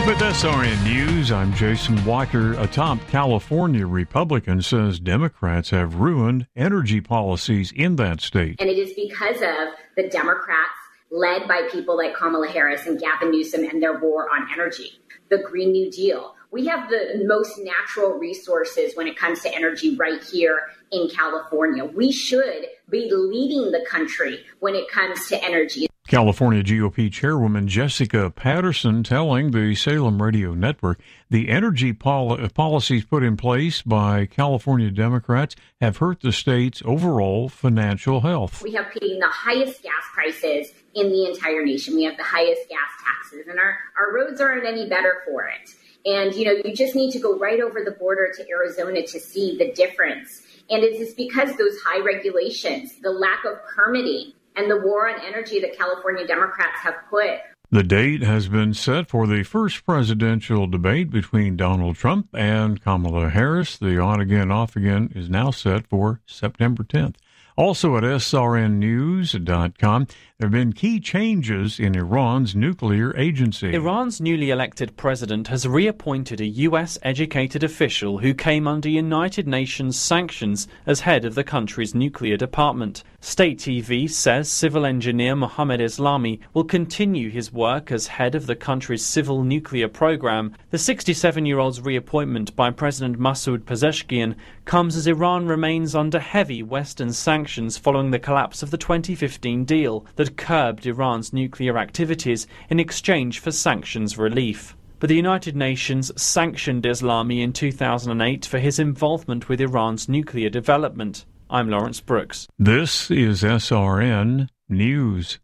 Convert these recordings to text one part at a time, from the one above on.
With SRN News, I'm Jason Walker. A top California Republican says Democrats have ruined energy policies in that state. And it is because of the Democrats, led by people like Kamala Harris and Gavin Newsom, and their war on energy, the Green New Deal. We have the most natural resources when it comes to energy right here in California. We should be leading the country when it comes to energy. California GOP Chairwoman Jessica Patterson telling the Salem Radio Network the energy policies put in place by California Democrats have hurt the state's overall financial health. We have paying the highest gas prices in the entire nation. We have the highest gas taxes, and our roads aren't any better for it. And, you just need to go right over the border to Arizona to see the difference. And it is because those high regulations, the lack of permitting, and the war on energy that California Democrats have put. The date has been set for the first presidential debate between Donald Trump and Kamala Harris. The on-again, off-again is now set for September 10th. Also at srnnews.com, there have been key changes in Iran's nuclear agency. Iran's newly elected president has reappointed a U.S.-educated official who came under United Nations sanctions as head of the country's nuclear department. State TV says civil engineer Mohammad Islami will continue his work as head of the country's civil nuclear program. The 67-year-old's reappointment by President Masoud Pezeshkian comes as Iran remains under heavy Western sanctions following the collapse of the 2015 deal that curbed Iran's nuclear activities in exchange for sanctions relief. But the United Nations sanctioned Islami in 2008 for his involvement with Iran's nuclear development. I'm Lawrence Brooks. This is SRN News.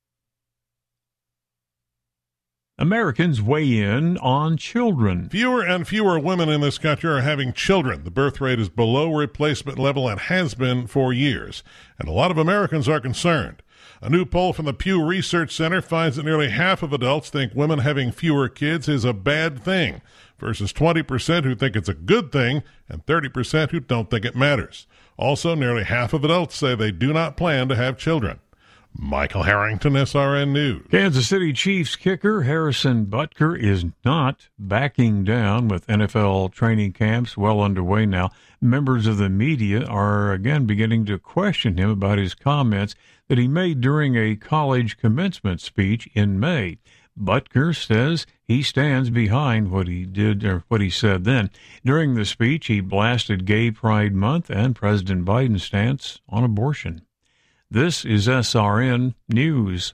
Americans weigh in on children. Fewer and fewer women in this country are having children. The birth rate is below replacement level and has been for years. And a lot of Americans are concerned. A new poll from the Pew Research Center finds that nearly half of adults think women having fewer kids is a bad thing, versus 20% who think it's a good thing and 30% who don't think it matters. Also, nearly half of adults say they do not plan to have children. Michael Harrington, SRN News. Kansas City Chiefs kicker Harrison Butker is not backing down with NFL training camps well underway now. Members of the media are again beginning to question him about his comments that he made during a college commencement speech in May. Butker says he stands behind what he did or what he said then. During the speech, he blasted Gay Pride Month and President Biden's stance on abortion. This is SRN News.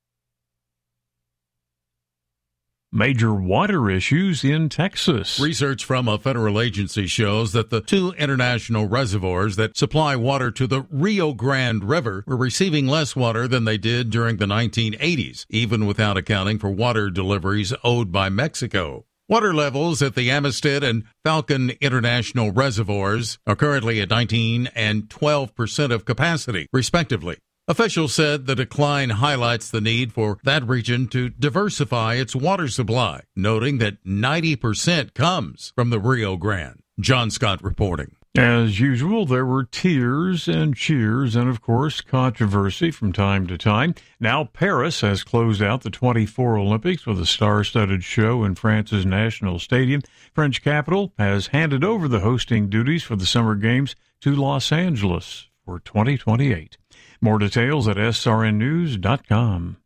Major water issues in Texas. Research from a federal agency shows that the two international reservoirs that supply water to the Rio Grande River were receiving less water than they did during the 1980s, even without accounting for water deliveries owed by Mexico. Water levels at the Amistad and Falcon International reservoirs are currently at 19% and 12% of capacity, respectively. Officials said the decline highlights the need for that region to diversify its water supply, noting that 90% comes from the Rio Grande. John Scott reporting. As usual, there were tears and cheers and, of course, controversy from time to time. Now Paris has closed out the 24 Olympics with a star-studded show in France's National Stadium. French capital has handed over the hosting duties for the Summer Games to Los Angeles for 2028. More details at srnnews.com.